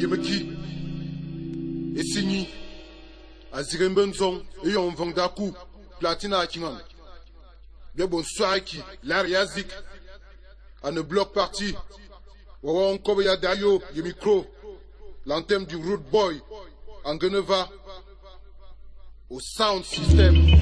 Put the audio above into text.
yemeki Esini Azirembenzon et on Vandaku Platina Kingan Bien bonsoir qui l'air yazik à ne bloc parti Wawa Onkobe Yadayo le micro l'anthem du Root Boy en Geneva au sound system.